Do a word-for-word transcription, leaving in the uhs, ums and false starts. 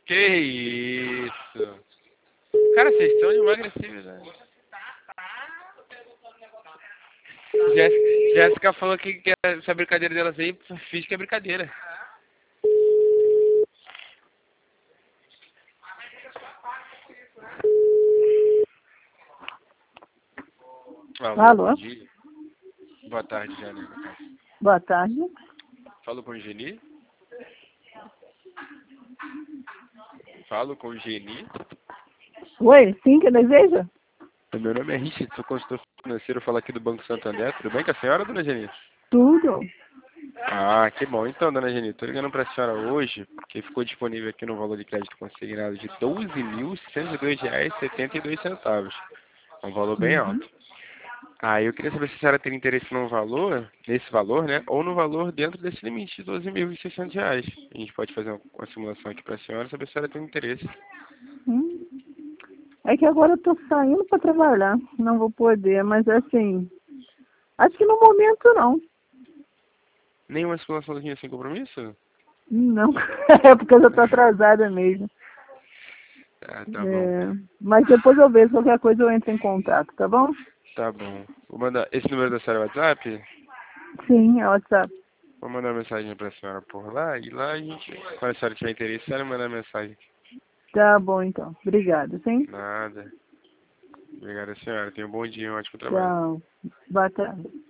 Que isso? Cara, vocês estão de emagrecidos, né? Jéssica, Jéssica falou que, que essa brincadeira delas aí, fiz que é brincadeira. Alô, Alô? bom dia. Boa tarde, Jane. Boa tarde. Falo com o Geni? Falo com o Geni? Oi, sim, que deseja? Meu nome é Richard, sou consultor financeiro, falo aqui do Banco Santander. Tudo bem com a senhora, dona Geni? Tudo. Ah, que bom. Então, dona Geni, estou ligando para a senhora hoje, porque ficou disponível aqui no valor de crédito consignado de doze mil cento e dois reais e setenta e dois centavos. É um valor bem Uhum. alto. Ah, eu queria saber se a senhora tem interesse no valor, nesse valor, né? Ou no valor dentro desse limite de doze mil e seiscentos reais. A gente pode fazer uma, uma simulação aqui para a senhora, saber se a senhora tem interesse. Hum. É que agora eu tô saindo para trabalhar. Não vou poder, mas assim, acho que no momento não. Nenhuma simulaçãozinha sem compromisso? Não. É porque eu já tô atrasada mesmo. Ah, tá bom. É, mas depois eu vejo qualquer coisa eu entro em contato, tá bom? Tá bom. Vou mandar esse número da senhora é WhatsApp? Sim, é WhatsApp. Vou mandar uma mensagem pra senhora por lá e lá a gente, quando a senhora tiver interesse, a senhora manda mensagem. Tá bom então. Obrigada, sim? Nada. Obrigado, senhora. Tenha um bom dia, um ótimo trabalho. Tchau. Boa tarde.